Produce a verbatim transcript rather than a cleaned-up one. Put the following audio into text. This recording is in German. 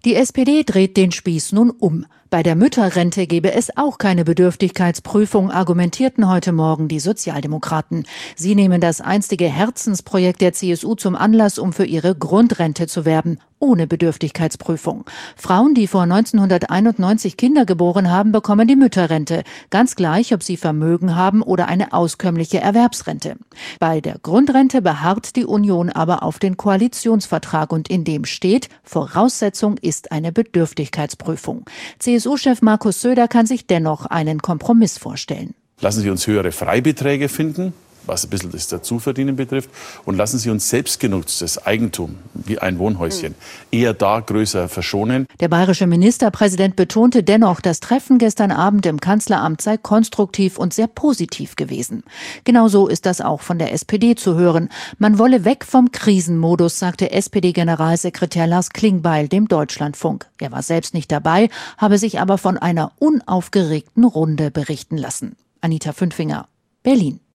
Die S P D dreht den Spieß nun um. Bei der Mütterrente gebe es auch keine Bedürftigkeitsprüfung, argumentierten heute Morgen die Sozialdemokraten. Sie nehmen das einstige Herzensprojekt der C S U zum Anlass, um für ihre Grundrente zu werben, ohne Bedürftigkeitsprüfung. Frauen, die vor neunzehnhunderteinundneunzig Kinder geboren haben, bekommen die Mütterrente, ganz gleich, ob sie Vermögen haben oder eine auskömmliche Erwerbsrente. Bei der Grundrente beharrt die Union aber auf den Koalitionsvertrag und in dem steht, Voraussetzung ist eine Bedürftigkeitsprüfung. C S U-Chef Markus Söder kann sich dennoch einen Kompromiss vorstellen. Lassen Sie uns höhere Freibeträge finden, was ein bisschen das Dazuverdienen betrifft, und lassen Sie uns selbstgenutztes Eigentum, wie ein Wohnhäuschen, eher da größer verschonen. Der bayerische Ministerpräsident betonte dennoch, das Treffen gestern Abend im Kanzleramt sei konstruktiv und sehr positiv gewesen. Genauso ist das auch von der S P D zu hören. Man wolle weg vom Krisenmodus, sagte S P D-Generalsekretär Lars Klingbeil dem Deutschlandfunk. Er war selbst nicht dabei, habe sich aber von einer unaufgeregten Runde berichten lassen. Anita Fünfinger, Berlin.